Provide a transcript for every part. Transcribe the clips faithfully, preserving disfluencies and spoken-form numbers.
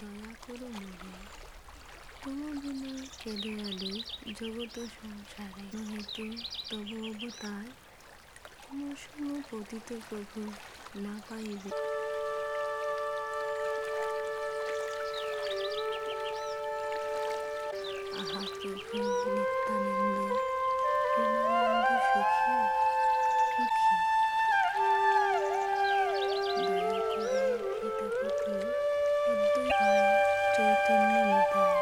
দয়া করো মোরে, তুম বিনা কেঁদে আলো জগত সংসারে, নহেতু তব অবতার মোর সঙ্গ পতিত প্রভু না পাইবে। আহা প্রভু নিত্যানন্দ প্রেমানন্দ সুখী সুখী, দয়া করে হিতাপতি অদ্বৈত চৈতন্য নিতাই,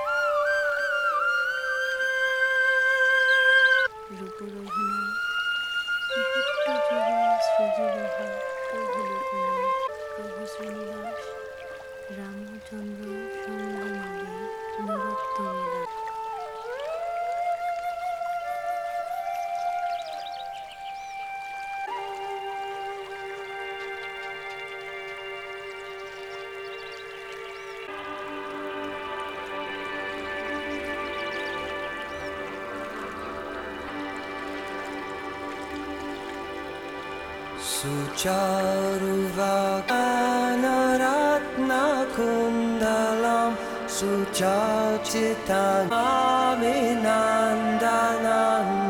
রূপ রঘুনাথ ভট্ট যুগ শ্রীজীবহা, প্রভু লোকনাথ প্রভু Srinivas Ramchandra সঙ্গমাগে নরোত্তমেরা। Sucharuvakanarathnakundalam Suchachitanam Vinandanam